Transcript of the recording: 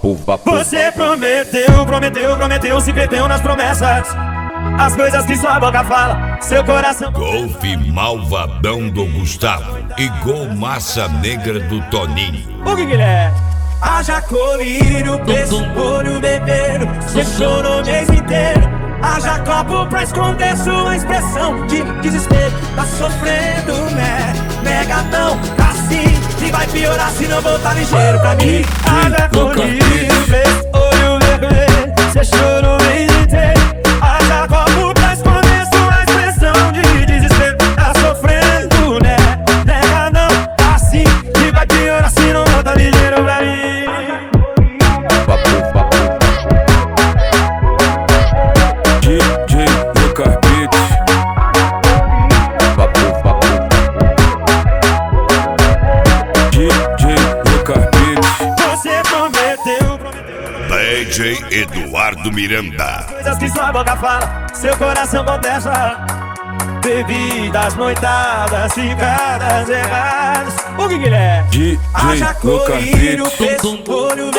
Você prometeu, se perdeu nas promessas. As coisas que sua boca fala, seu coração. Golfe malvadão do Gustavo e gol massa negra do Toninho. O que ele é? Haja colírio, preço, olho, bebeiro. Você chorou o mês inteiro. Haja copo pra esconder sua expressão de desespero. Tá sofrendo, né? Negadão, assim. E vai piorar se não voltar ligeiro pra mim. Haja colírio, preço, olho, bebeiro. Você chorou o mês inteiro. Haja copo pra esconder sua expressão de desespero. Tá sofrendo, né? Negadão, assim. E vai piorar se não voltar ligeiro pra mim. DJ Eduardo Miranda. Coisas que sua boca fala, seu coração contesta. Bebidas, noitadas, ficadas erradas. O que ele é? DJ Haja colírio, preço, olho,